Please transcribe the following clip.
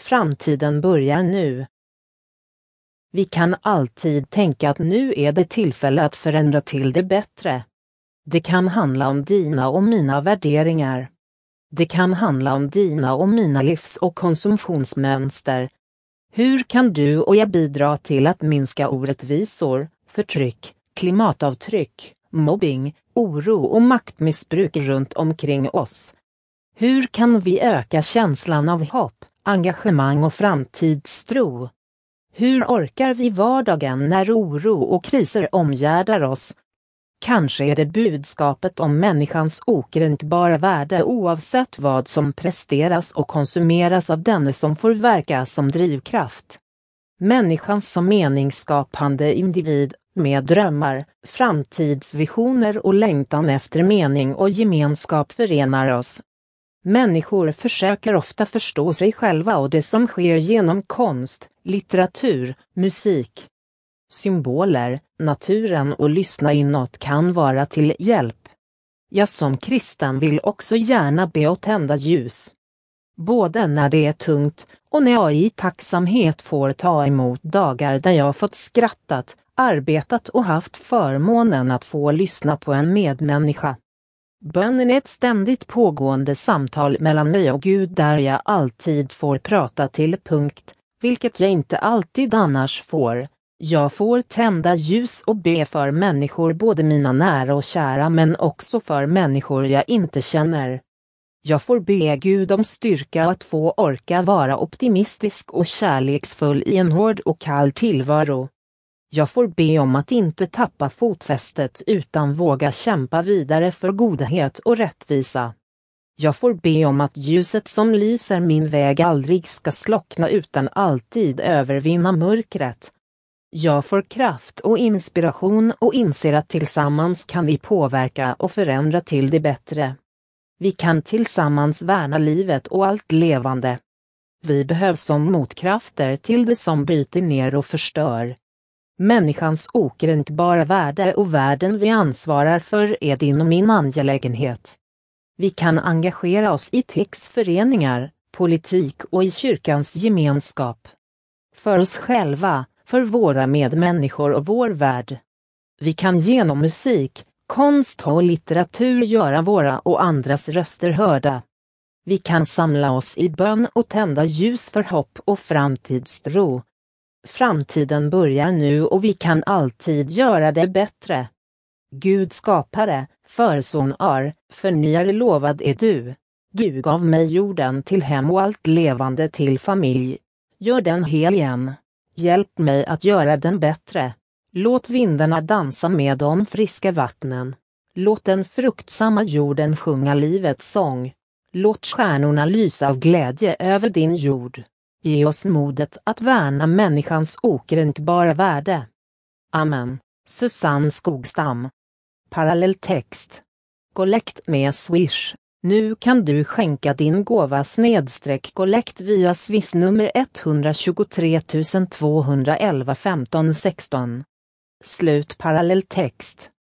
Framtiden börjar nu. Vi kan alltid tänka att nu är det tillfälle att förändra till det bättre. Det kan handla om dina och mina värderingar. Det kan handla om dina och mina livs- och konsumtionsmönster. Hur kan du och jag bidra till att minska orättvisor, förtryck, klimatavtryck, mobbing, oro och maktmissbruk runt omkring oss? Hur kan vi öka känslan av hopp, engagemang och framtidstro? Hur orkar vi vardagen när oro och kriser omgärdar oss? Kanske är det budskapet om människans okränkbara värde oavsett vad som presteras och konsumeras av denne som får verka som drivkraft. Människan som meningsskapande individ med drömmar, framtidsvisioner och längtan efter mening och gemenskap förenar oss. Människor försöker ofta förstå sig själva och det som sker genom konst, litteratur, musik. Symboler, naturen och lyssna inåt kan vara till hjälp. Jag som kristen vill också gärna be och tända ljus. Både när det är tungt och när jag i tacksamhet får ta emot dagar där jag fått skrattat, arbetat och haft förmånen att få lyssna på en medmänniska. Bönen är ett ständigt pågående samtal mellan mig och Gud där jag alltid får prata till punkt, vilket jag inte alltid annars får. Jag får tända ljus och be för människor, både mina nära och kära men också för människor jag inte känner. Jag får be Gud om styrka att få orka vara optimistisk och kärleksfull i en hård och kall tillvaro. Jag får be om att inte tappa fotfästet utan våga kämpa vidare för godhet och rättvisa. Jag får be om att ljuset som lyser min väg aldrig ska slockna utan alltid övervinna mörkret. Jag får kraft och inspiration och inser att tillsammans kan vi påverka och förändra till det bättre. Vi kan tillsammans värna livet och allt levande. Vi behövs som motkrafter till det som bryter ner och förstör. Människans okränkbara värde och världen vi ansvarar för är din och min angelägenhet. Vi kan engagera oss i TIX-föreningar, politik och i kyrkans gemenskap. För oss själva, för våra medmänniskor och vår värld. Vi kan genom musik, konst och litteratur göra våra och andras röster hörda. Vi kan samla oss i bön och tända ljus för hopp och framtidstro. Framtiden börjar nu och vi kan alltid göra det bättre. Gud skapare, försonar, förnyare lovad är du. Du gav mig jorden till hem och allt levande till familj. Gör den hel igen. Hjälp mig att göra den bättre. Låt vindarna dansa med de friska vattnen. Låt den fruktsamma jorden sjunga livets sång. Låt stjärnorna lysa av glädje över din jord. Ge oss modet att värna människans okränkbara värde. Amen. Susanne Skogstam. Parallelltext. Kollekt med Swish. Nu kan du skänka din gåva /kollekt via Swish nummer 123 211 15 16. Slut parallelltext.